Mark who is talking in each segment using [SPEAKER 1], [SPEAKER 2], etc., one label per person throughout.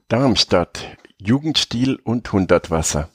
[SPEAKER 1] Darmstadt, Jugendstil und Hundertwasser.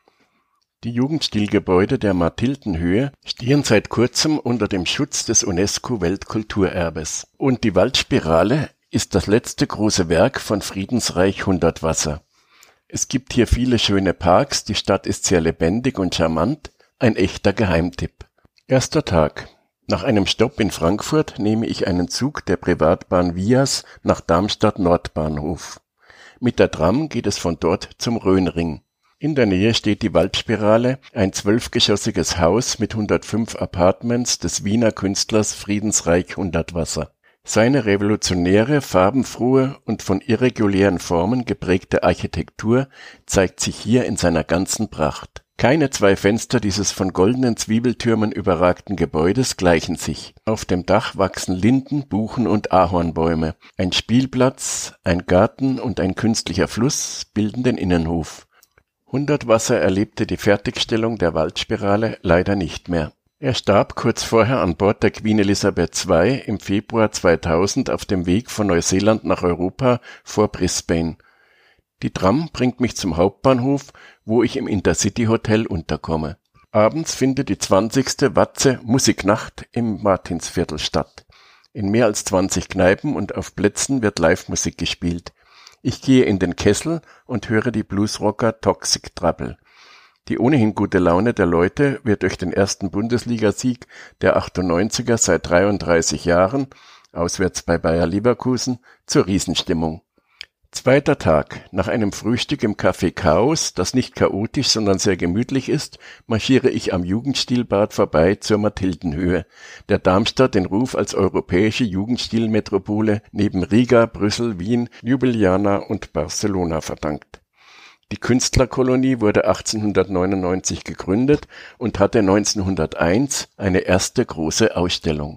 [SPEAKER 1] Die Jugendstilgebäude der Mathildenhöhe stehen seit kurzem unter dem Schutz des UNESCO-Weltkulturerbes. Und die Waldspirale ist das letzte große Werk von Friedensreich Hundertwasser. Es gibt hier viele schöne Parks, die Stadt ist sehr lebendig und charmant, ein echter Geheimtipp. Erster Tag. Nach einem Stopp in Frankfurt nehme ich einen Zug der Privatbahn Vias nach Darmstadt Nordbahnhof. Mit der Tram geht es von dort zum Rhönring. In der Nähe steht die Waldspirale, ein 12-geschossiges Haus mit 105 Apartments des Wiener Künstlers Friedensreich Hundertwasser. Seine revolutionäre, farbenfrohe und von irregulären Formen geprägte Architektur zeigt sich hier in seiner ganzen Pracht. Keine zwei Fenster dieses von goldenen Zwiebeltürmen überragten Gebäudes gleichen sich. Auf dem Dach wachsen Linden, Buchen und Ahornbäume. Ein Spielplatz, ein Garten und ein künstlicher Fluss bilden den Innenhof. Hundertwasser erlebte die Fertigstellung der Waldspirale leider nicht mehr. Er starb kurz vorher an Bord der Queen Elizabeth II im Februar 2000 auf dem Weg von Neuseeland nach Europa vor Brisbane. Die Tram bringt mich zum Hauptbahnhof, wo ich im Intercity-Hotel unterkomme. Abends findet die 20. Watze Musiknacht im Martinsviertel statt. In mehr als 20 Kneipen und auf Plätzen wird Live-Musik gespielt. Ich gehe in den Kessel und höre die Bluesrocker Toxic Trouble. Die ohnehin gute Laune der Leute wird durch den ersten Bundesligasieg der 98er seit 33 Jahren, auswärts bei Bayer Leverkusen, zur Riesenstimmung. Zweiter Tag. Nach einem Frühstück im Café Chaos, das nicht chaotisch, sondern sehr gemütlich ist, marschiere ich am Jugendstilbad vorbei zur Mathildenhöhe, der Darmstadt den Ruf als europäische Jugendstilmetropole neben Riga, Brüssel, Wien, Ljubljana und Barcelona verdankt. Die Künstlerkolonie wurde 1899 gegründet und hatte 1901 eine erste große Ausstellung.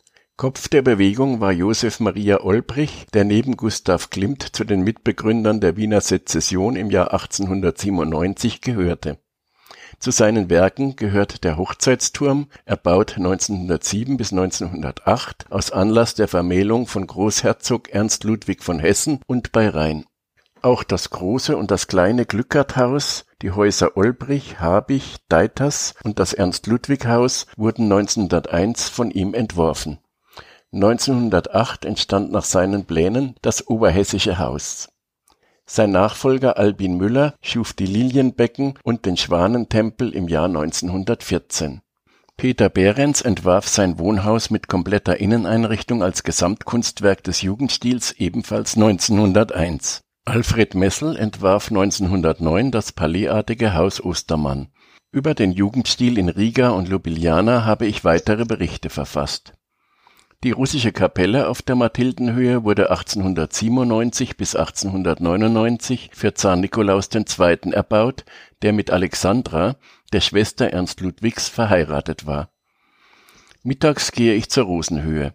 [SPEAKER 1] Kopf der Bewegung war Josef Maria Olbrich, der neben Gustav Klimt zu den Mitbegründern der Wiener Sezession im Jahr 1897 gehörte. Zu seinen Werken gehört der Hochzeitsturm, erbaut 1907 bis 1908 aus Anlass der Vermählung von Großherzog Ernst Ludwig von Hessen und bei Rhein. Auch das große und das kleine Glückert-Haus, die Häuser Olbrich, Habich, Deiters und das Ernst-Ludwig-Haus wurden 1901 von ihm entworfen. 1908 entstand nach seinen Plänen das Oberhessische Haus. Sein Nachfolger Albin Müller schuf die Lilienbecken und den Schwanentempel im Jahr 1914. Peter Behrens entwarf sein Wohnhaus mit kompletter Inneneinrichtung als Gesamtkunstwerk des Jugendstils ebenfalls 1901. Alfred Messel entwarf 1909 das palaisartige Haus Ostermann. Über den Jugendstil in Riga und Ljubljana habe ich weitere Berichte verfasst. Die russische Kapelle auf der Mathildenhöhe wurde 1897 bis 1899 für Zar Nikolaus II. Erbaut, der mit Alexandra, der Schwester Ernst Ludwigs, verheiratet war. Mittags gehe ich zur Rosenhöhe.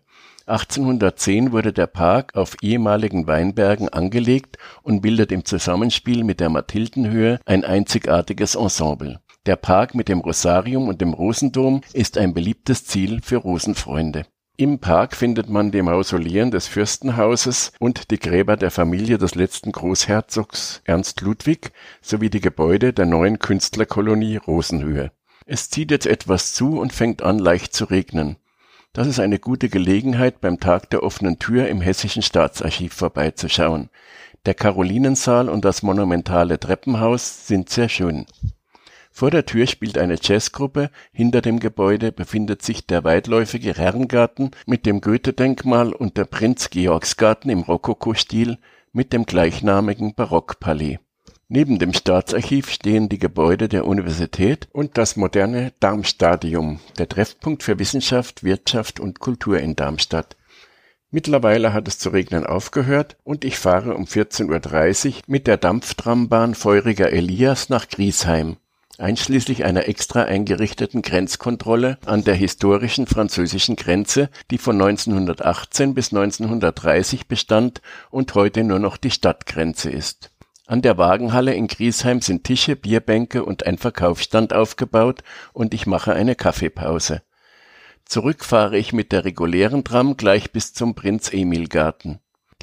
[SPEAKER 1] 1810 wurde der Park auf ehemaligen Weinbergen angelegt und bildet im Zusammenspiel mit der Mathildenhöhe ein einzigartiges Ensemble. Der Park mit dem Rosarium und dem Rosendom ist ein beliebtes Ziel für Rosenfreunde. Im Park findet man die Mausoleen des Fürstenhauses und die Gräber der Familie des letzten Großherzogs Ernst Ludwig sowie die Gebäude der neuen Künstlerkolonie Rosenhöhe. Es zieht jetzt etwas zu und fängt an leicht zu regnen. Das ist eine gute Gelegenheit, beim Tag der offenen Tür im Hessischen Staatsarchiv vorbeizuschauen. Der Karolinensaal und das monumentale Treppenhaus sind sehr schön. Vor der Tür spielt eine Jazzgruppe, hinter dem Gebäude befindet sich der weitläufige Herrengarten mit dem Goethe-Denkmal und der Prinz-Georgs-Garten im Rokoko-Stil mit dem gleichnamigen Barockpalais. Neben dem Staatsarchiv stehen die Gebäude der Universität und das moderne Darmstadium, der Treffpunkt für Wissenschaft, Wirtschaft und Kultur in Darmstadt. Mittlerweile hat es zu regnen aufgehört und ich fahre um 14:30 Uhr mit der Dampftrambahn Feuriger Elias nach Griesheim, einschließlich einer extra eingerichteten Grenzkontrolle an der historischen französischen Grenze, die von 1918 bis 1930 bestand und heute nur noch die Stadtgrenze ist. An der Wagenhalle in Griesheim sind Tische, Bierbänke und ein Verkaufsstand aufgebaut und ich mache eine Kaffeepause. Zurück fahre ich mit der regulären Tram gleich bis zum Prinz-Emil-Garten.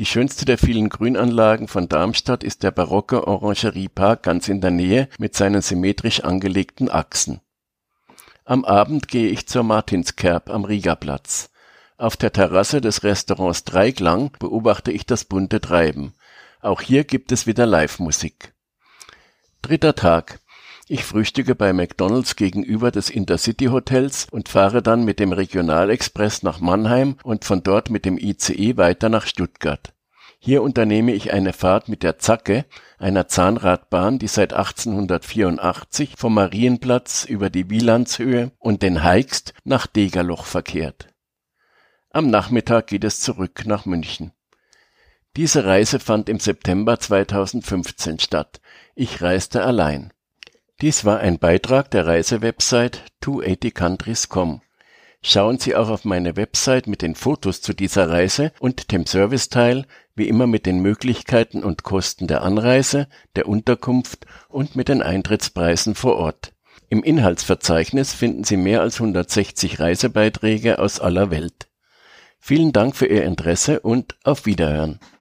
[SPEAKER 1] Die schönste der vielen Grünanlagen von Darmstadt ist der barocke Orangeriepark ganz in der Nähe mit seinen symmetrisch angelegten Achsen. Am Abend gehe ich zur Martinskerb am Riegerplatz. Auf der Terrasse des Restaurants Dreiklang beobachte ich das bunte Treiben. Auch hier gibt es wieder Live-Musik. 3. Tag. Ich frühstücke bei McDonald's gegenüber des Intercity-Hotels und fahre dann mit dem Regionalexpress nach Mannheim und von dort mit dem ICE weiter nach Stuttgart. Hier unternehme ich eine Fahrt mit der Zacke, einer Zahnradbahn, die seit 1884 vom Marienplatz über die Wielandshöhe und den Heikst nach Degerloch verkehrt. Am Nachmittag geht es zurück nach München. Diese Reise fand im September 2015 statt. Ich reiste allein. Dies war ein Beitrag der Reisewebsite 280countries.com. Schauen Sie auch auf meine Website mit den Fotos zu dieser Reise und dem Serviceteil, wie immer mit den Möglichkeiten und Kosten der Anreise, der Unterkunft und mit den Eintrittspreisen vor Ort. Im Inhaltsverzeichnis finden Sie mehr als 160 Reisebeiträge aus aller Welt. Vielen Dank für Ihr Interesse und auf Wiederhören.